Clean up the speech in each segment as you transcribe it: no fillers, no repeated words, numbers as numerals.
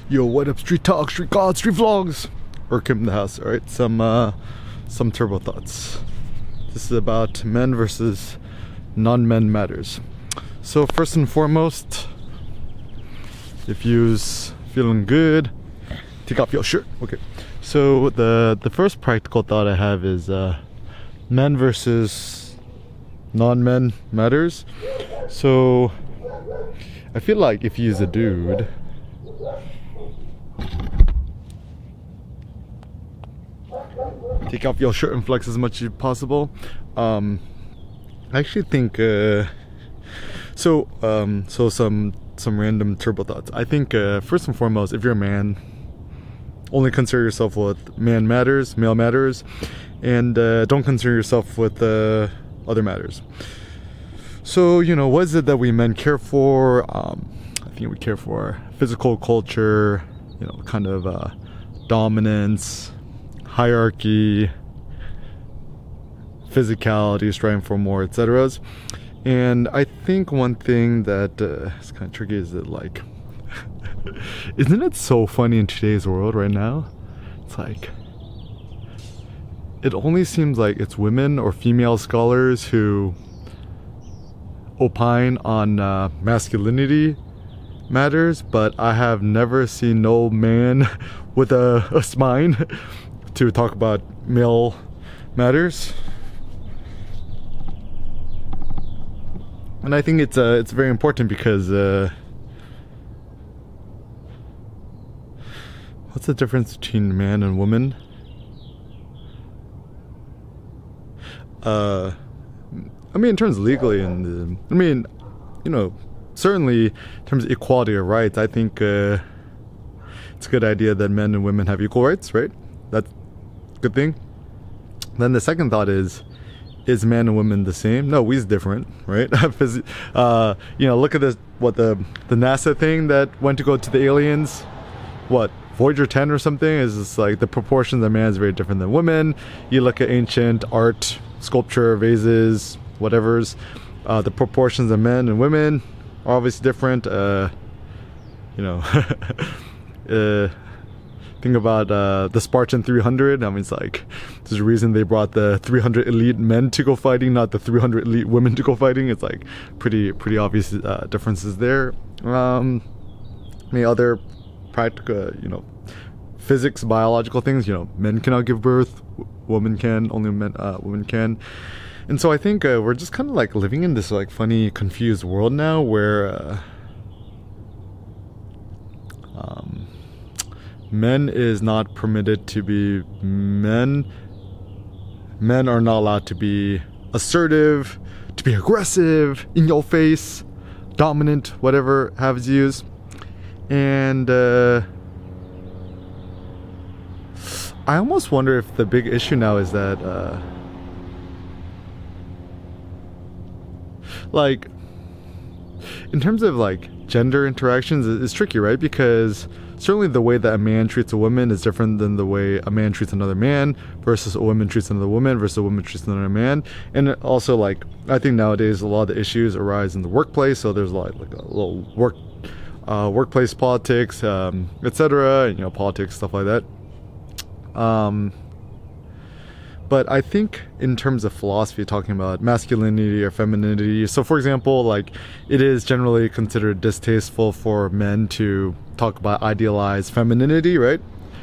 Yo, what up, street talk, street god, street vlogs, or Kim in the house. All right, some turbo thoughts. This is about men versus non-men matters. So first and foremost, if you's feeling good, take off your shirt. Okay. So the first practical thought I have is men versus non-men matters. So I feel like if you's a dude, take off your shirt and flex as much as possible. I actually think so some random turbo thoughts. I think first and foremost, if you're a man, only consider yourself with man matters, male matters, and don't consider yourself with other matters. So, you know, what is it that we men care for? I think we care for physical culture, you know, kind of dominance, hierarchy, physicality, striving for more, etc. And I think one thing that is kind of tricky is that, like, isn't it so funny in today's world right now? It's like, it only seems like it's women or female scholars who opine on masculinity matters, but I have never seen no man with a spine to talk about male matters. And I think it's very important because what's the difference between man and woman? I mean, in terms of legally, and I mean, you know, certainly in terms of equality of rights, I think it's a good idea that men and women have equal rights, right? That's a good thing. Then the second thought is man and women the same? No, we's different, right? You know, look at this, what the NASA thing that went to go to the aliens, what, Voyager 10 or something, is just like the proportions of man is very different than women. You look at ancient art, sculpture, vases, whatever's, the proportions of men and women are obviously different. You know, think about the Spartan 300. I mean, it's like, there's a reason they brought the 300 elite men to go fighting, not the 300 elite women to go fighting. It's like pretty obvious differences there. Any other practical, you know, physics, biological things, you know, men cannot give birth, women can, only women can. And so I think we're just kind of like living in this like funny, confused world now where men is not permitted to be men. Men are not allowed to be assertive, to be aggressive, in your face, dominant, whatever have yous. And I almost wonder if the big issue now is that like, in terms of like gender interactions, it's tricky, right? Because certainly the way that a man treats a woman is different than the way a man treats another man, versus a woman treats another woman, versus a woman treats another man. And also, like, I think nowadays a lot of the issues arise in the workplace, so there's like a little workplace politics, etc., you know, politics, stuff like that. But I think in terms of philosophy, talking about masculinity or femininity, so for example, like, it is generally considered distasteful for men to talk about idealized femininity, right?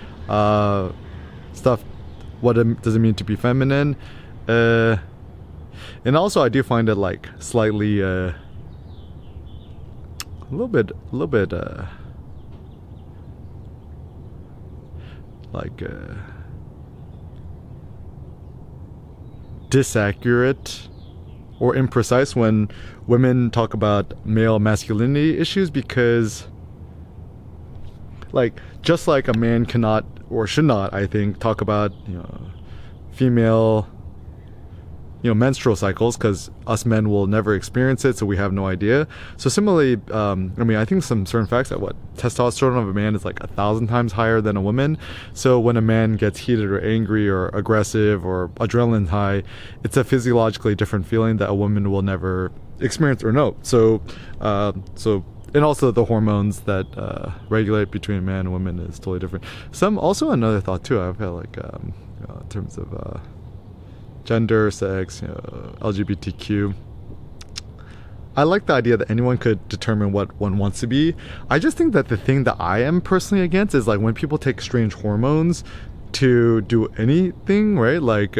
Stuff, what does it mean to be feminine? And also I do find it like slightly a little bit like disaccurate or imprecise when women talk about male masculinity issues, because, like, just like a man cannot or should not, I think, talk about, you know, female, you know, menstrual cycles, because us men will never experience it, so we have no idea. So similarly, I mean, I think some certain facts that testosterone of a man is like 1,000 times higher than a woman. So when a man gets heated or angry or aggressive or adrenaline high, it's a physiologically different feeling that a woman will never experience or know. So and also the hormones that regulate between man and women is totally different. Some also another thought too. I've had like in terms of gender, sex, LGBTQ. I like the idea that anyone could determine what one wants to be. I just think that the thing that I am personally against is like when people take strange hormones to do anything, right? Like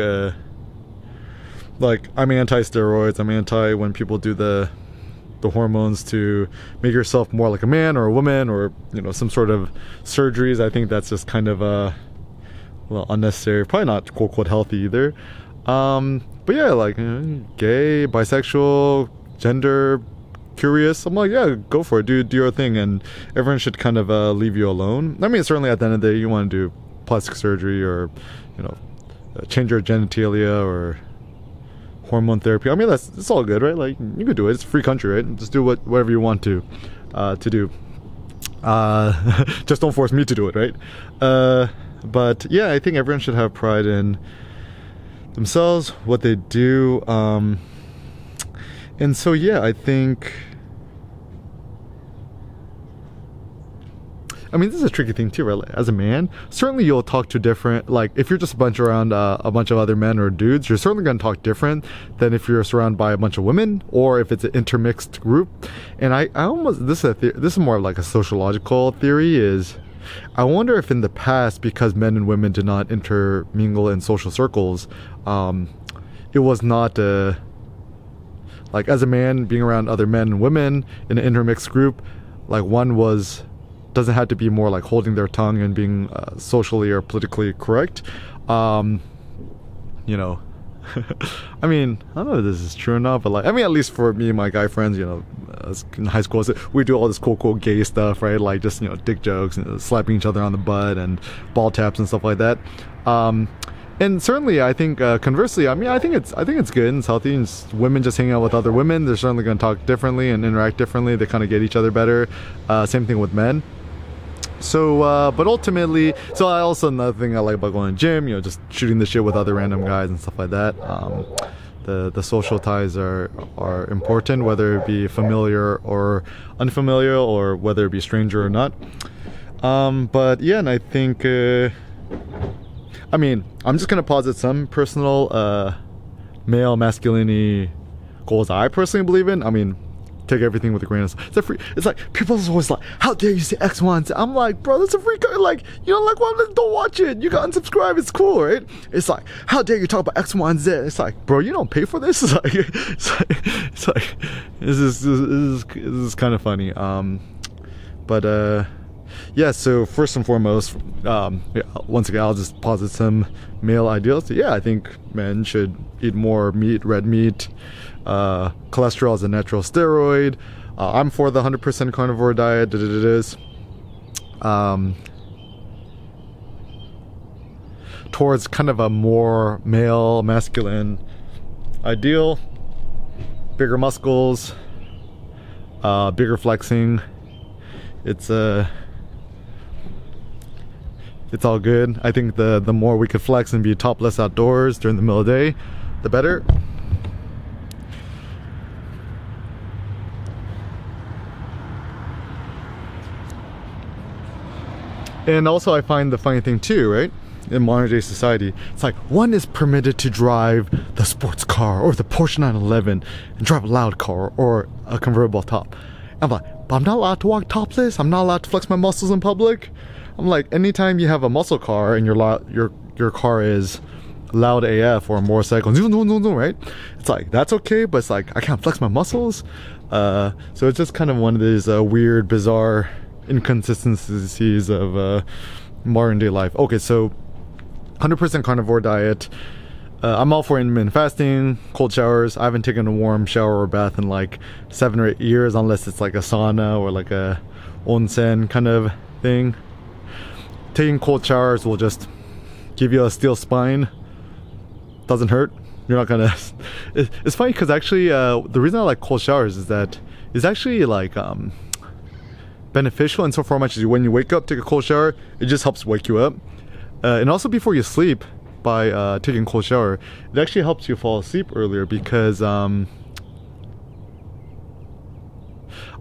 I'm anti-steroids. I'm anti when people do the hormones to make yourself more like a man or a woman, or some sort of surgeries. I think that's just kind of unnecessary. Probably not quote unquote healthy either. But yeah, like gay, bisexual, gender curious, I'm like, yeah, go for it, do your thing, and everyone should kind of leave you alone. I mean, certainly at the end of the day, you want to do plastic surgery or change your genitalia or hormone therapy. I mean, it's all good, right? Like, you could do it. It's a free country, right? Just do whatever you want to do. Just don't force me to do it, right? But yeah, I think everyone should have pride in themselves, what they do. And so yeah, I think, I mean, this is a tricky thing too, right? Like, as a man, certainly you'll talk to different, like if you're just around a bunch of other men or dudes, you're certainly going to talk different than if you're surrounded by a bunch of women, or if it's an intermixed group. And I almost, this is more of like a sociological theory, is I wonder if in the past, because men and women did not intermingle in social circles, it was not like as a man being around other men and women in an intermixed group, like one doesn't have to be more like holding their tongue and being socially or politically correct. I mean, I don't know if this is true or not, but like, I mean, at least for me and my guy friends, in high school, we do all this cool gay stuff, right? Like just, dick jokes and slapping each other on the butt and ball taps and stuff like that. And certainly, I think conversely, I mean, I think it's good and it's healthy. And women just hanging out with other women, they're certainly going to talk differently and interact differently. They kind of get each other better. Same thing with men. So, but ultimately, so I also, another thing I like about going to the gym, just shooting the shit with other random guys and stuff like that. The social ties are important, whether it be familiar or unfamiliar, or whether it be stranger or not. But yeah, and I think, I mean, I'm just gonna posit some personal male masculinity goals I personally believe in. I mean, take everything with a grain of salt. It's like people are always like, "How dare you say X, Y, and Z?" I'm like, bro, that's a free. Like, you don't like one, don't watch it. You can unsubscribe. It's cool, right? It's like, how dare you talk about X, Y, and Z? It's like, bro, you don't pay for this. It's like this is kind of funny. But yeah. So first and foremost, once again, I'll just posit some male ideals. Yeah, I think men should eat more meat, red meat. Cholesterol is a natural steroid. I'm for the 100% carnivore diet. It is towards kind of a more male, masculine ideal. Bigger muscles, bigger flexing. It's all good. I think the more we could flex and be topless outdoors during the middle of the day, the better. And also, I find the funny thing too, right? In modern day society, it's like one is permitted to drive the sports car or the Porsche 911 and drive a loud car or a convertible top. I'm like, but I'm not allowed to walk topless. I'm not allowed to flex my muscles in public. I'm like, anytime you have a muscle car and your car is loud AF or a motorcycle, right? It's like, that's okay, but it's like, I can't flex my muscles. So it's just kind of one of these weird, bizarre inconsistencies of modern day life. Okay, so 100% carnivore diet. I'm all for intermittent fasting, cold showers. I haven't taken a warm shower or bath in like 7 or 8 years, unless it's like a sauna or like a onsen kind of thing. Taking cold showers will just give you a steel spine. Doesn't hurt. You're not gonna. It's funny because actually, the reason I like cold showers is that it's actually like beneficial in so far much as when you wake up, take a cold shower, it just helps wake you up. And also before you sleep, by taking a cold shower, it actually helps you fall asleep earlier because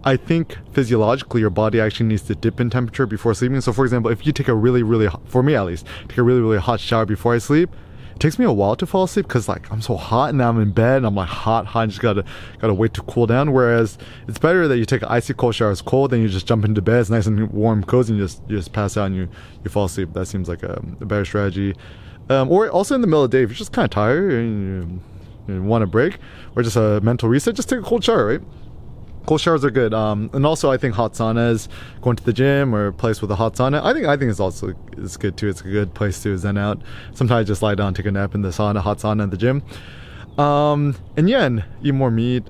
I think physiologically your body actually needs to dip in temperature before sleeping. So for example, if you take a really for me at least, take a really hot shower before I sleep, it takes me a while to fall asleep because like I'm so hot and I'm in bed and I'm like hot and just gotta wait to cool down. Whereas it's better that you take an icy cold shower, it's cold, then you just jump into bed, it's nice and warm, cozy, and you just pass out and you fall asleep. That seems like a better strategy. Or also in the middle of the day, if you're just kind of tired and you want a break or just a mental reset, just take a cold shower, right? Cold showers are good. And also I think hot saunas, going to the gym or a place with a hot sauna, I think it's good too. It's a good place to zen out. Sometimes just lie down, take a nap in the sauna, hot sauna at the gym. And yeah, and eat more meat.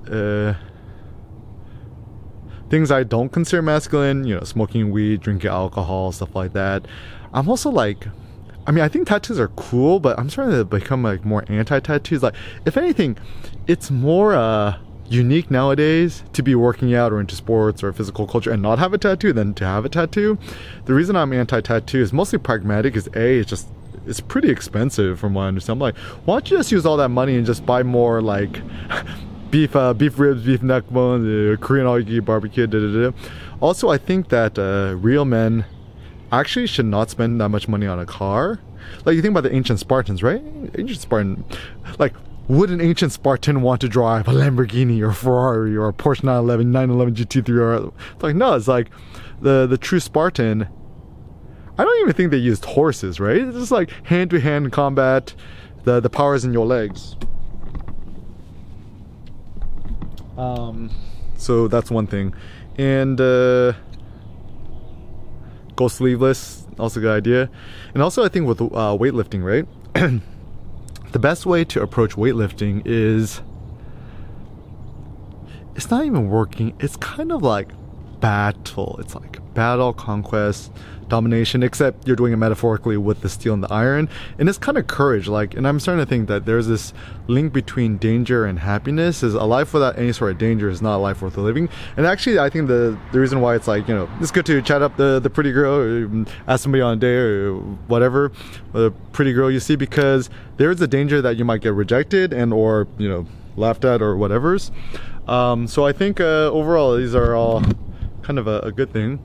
Things I don't consider masculine, you know, smoking weed, drinking alcohol, stuff like that. I'm also like, I mean, I think tattoos are cool, but I'm starting to become like more anti-tattoos. Like, if anything, it's more unique nowadays to be working out or into sports or physical culture and not have a tattoo than to have a tattoo. The reason I'm anti-tattoo is mostly pragmatic. Is it's pretty expensive from what I understand. I'm like, why don't you just use all that money and just buy more like beef ribs, beef neck bones, Korean all-you-can-eat barbecue, Also, I think that real men actually should not spend that much money on a car. Like, you think about the ancient Spartans, right? Ancient Spartan, like, would an ancient Spartan want to drive a Lamborghini or Ferrari or a Porsche 911 GT3? Or like, no, it's like the true Spartan. I don't even think they used horses, right? It's just like hand-to-hand combat. The power is in your legs. So that's one thing. And go sleeveless, also a good idea. And also I think with weightlifting, right? The best way to approach weightlifting is, it's not even working, it's kind of like battle. It's like battle, conquest, domination, except you're doing it metaphorically with the steel and the iron. And it's kind of courage, like, and I'm starting to think that there's this link between danger and happiness. Is a life without any sort of danger is not a life worth living. And actually I think the reason why it's like, you know, it's good to chat up the pretty girl, or ask somebody on a date or whatever, the pretty girl you see, because there's a danger that you might get rejected and or, you know, laughed at or whatever's. So I think overall these are all kind of a good thing.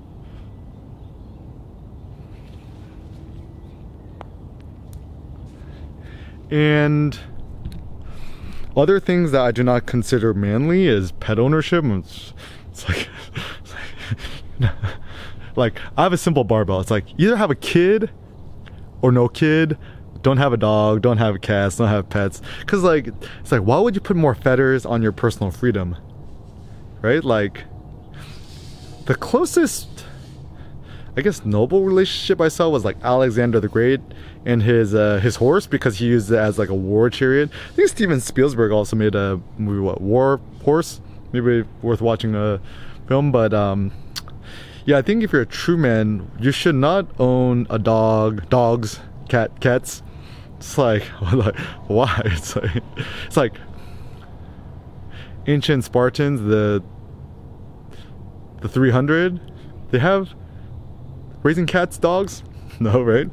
And other things that I do not consider manly is pet ownership. It's like I have a simple barbell. It's like either have a kid or no kid. Don't have a dog, don't have cats, don't have pets. Cause like, it's like, why would you put more fetters on your personal freedom? Right? Like, the closest, I guess, noble relationship I saw was like Alexander the Great and his horse, because he used it as like a war chariot. I think Steven Spielberg also made a movie, what, War Horse? Maybe worth watching a film, but yeah, I think if you're a true man, you should not own a dogs, cats. It's like why? It's like ancient Spartans, the 300, they have raising cats, dogs? No, right?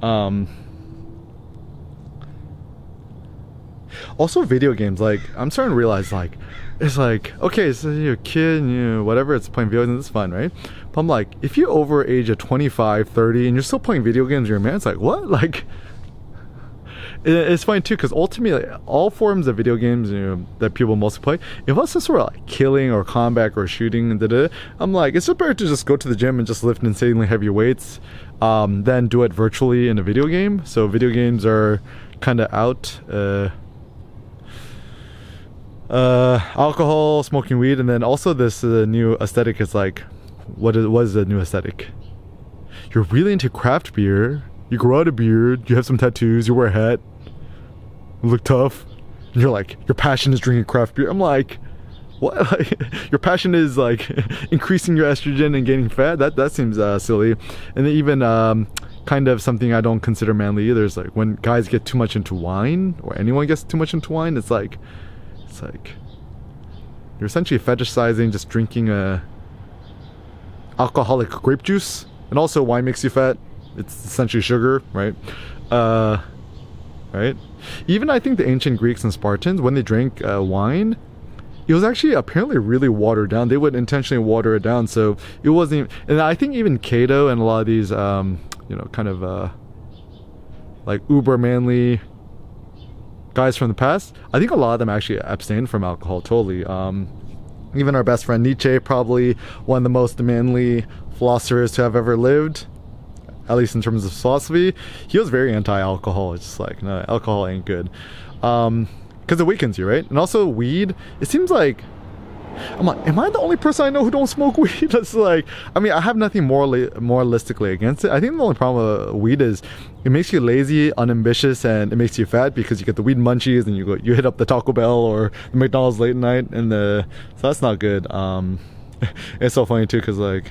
Also video games, like I'm starting to realize, like it's like, okay, so you're a kid and you whatever, it's playing video games, it's fun, right? But I'm like, if you're over age of 25, 30 and you're still playing video games, you're a man, it's like, what? Like, it's funny too, because ultimately all forms of video games, you know, that people mostly play, if it's some sort of like killing or combat or shooting, I'm like, it's just better to just go to the gym and just lift insanely heavy weights than do it virtually in a video game. So video games are kind of out. Alcohol, smoking weed, and then also this new aesthetic is like, what is the new aesthetic? You're really into craft beer, you grow out a beard, you have some tattoos, you wear a hat, you look tough, and you're like, your passion is drinking craft beer. I'm like, what? Like, your passion is like increasing your estrogen and gaining fat? That seems silly. And then even kind of something I don't consider manly either is like when guys get too much into wine, or anyone gets too much into wine, it's like you're essentially fetishizing just drinking alcoholic grape juice. And also wine makes you fat. It's essentially sugar, right? Right? Even I think the ancient Greeks and Spartans, when they drank wine, it was actually apparently really watered down. They would intentionally water it down, so it wasn't even, and I think even Cato and a lot of these kind of like uber manly guys from the past, I think a lot of them actually abstained from alcohol totally. Even our best friend Nietzsche, probably one of the most manly philosophers to have ever lived, at least in terms of philosophy, he was very anti-alcohol. It's just like, no, alcohol ain't good, because it weakens you, right? And also weed, it seems like, I'm like, am I the only person I know who don't smoke weed? That's like, I mean, I have nothing moralistically against it. I think the only problem with weed is it makes you lazy, unambitious, and it makes you fat because you get the weed munchies and you hit up the Taco Bell or the McDonald's late night, and so that's not good. It's so funny too, because like,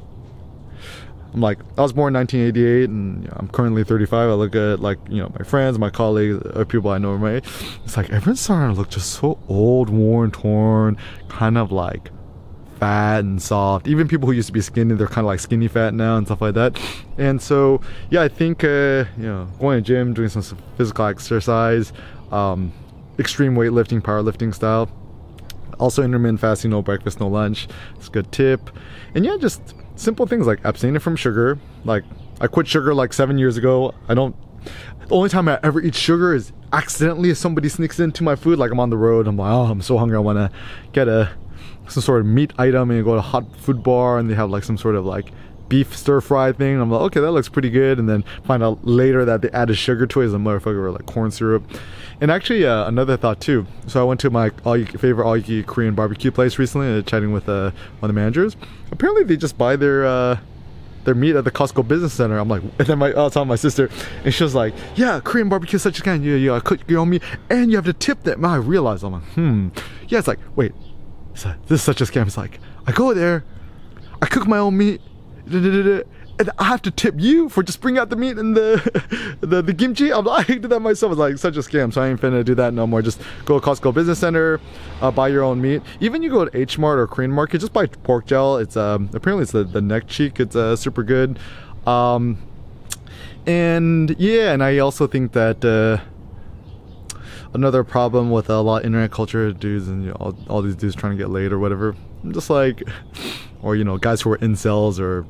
I'm like, I was born in 1988 and I'm currently 35. I look at like, my friends, my colleagues, people I know, right? It's like everyone's starting to look just so old, worn, torn, kind of like fat and soft. Even people who used to be skinny, they're kind of like skinny fat now and stuff like that. And so, yeah, I think, going to the gym, doing some physical exercise, extreme weightlifting, powerlifting style. Also intermittent fasting, no breakfast, no lunch. It's a good tip. And yeah, just simple things like abstaining from sugar. Like, I quit sugar like 7 years ago. The only time I ever eat sugar is accidentally if somebody sneaks into my food. Like, I'm on the road, I'm like, oh, I'm so hungry, I want to get some sort of meat item, and you go to a hot food bar and they have like some sort of like beef stir-fry thing. I'm like, okay, that looks pretty good, and then find out later that they added sugar to it as a motherfucker, or like corn syrup. And actually, another thought too. So I went to my favorite all-you-can-eat Korean barbecue place recently, chatting with one of the managers. Apparently, they just buy their meat at the Costco Business Center. I'm like, and then I was telling my sister, and she was like, yeah, Korean barbecue is such a kind. Yeah, I cook your own meat, and you have to tip them. I realized, I'm like, yeah. It's like, wait, this is such a scam. It's like, I go there, I cook my own meat, and I have to tip you for just bringing out the meat and the kimchi. I did that myself. It's like such a scam, so I ain't finna do that no more. Just go to Costco Business Center, buy your own meat. Even you go to H Mart or Korean Market, just buy pork gel. It's apparently it's the neck cheek. It's super good. And yeah, and I also think that another problem with a lot of internet culture dudes and all these dudes trying to get laid or whatever, just like, or guys who are incels or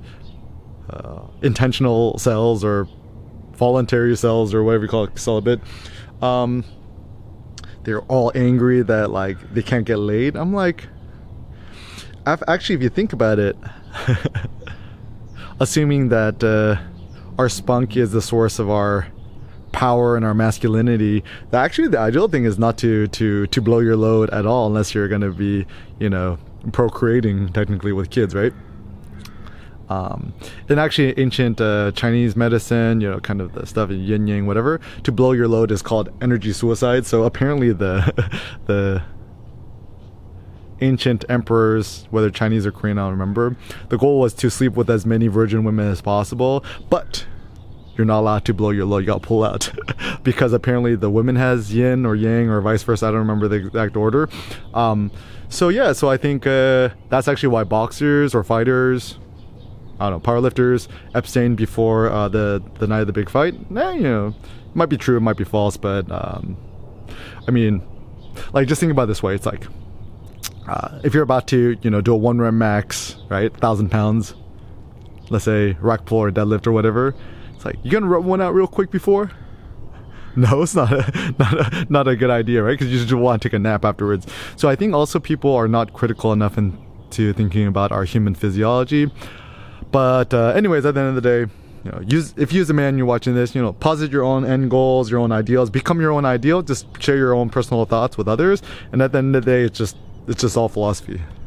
intentional cells or voluntary cells or whatever you call it, celibate, they're all angry that like they can't get laid. I'm like, actually, if you think about it, assuming that our spunk is the source of our power and our masculinity, actually the ideal thing is not to blow your load at all, unless you're going to be procreating technically with kids, right? And actually ancient Chinese medicine, kind of the stuff in yin yang, whatever, to blow your load is called energy suicide. So apparently the ancient emperors, whether Chinese or Korean, I don't remember, the goal was to sleep with as many virgin women as possible, but you're not allowed to blow your load. You gotta pull out because apparently the woman has yin or yang or vice versa. I don't remember the exact order. So yeah, so I think that's actually why boxers or fighters, I don't know, powerlifters abstain before the night of the big fight. It might be true, it might be false, but I mean, like, just think about it this way. It's like, if you're about to, do a 1 rep max, right, 1,000 pounds, let's say rack pull or deadlift or whatever, it's like, you gonna rub one out real quick before? No, it's not a good idea, right? Because you just want to take a nap afterwards. So I think also people are not critical enough into thinking about our human physiology. But anyways, at the end of the day, if you as a man, you're watching this, posit your own end goals, your own ideals, become your own ideal, just share your own personal thoughts with others, and at the end of the day, it's just all philosophy.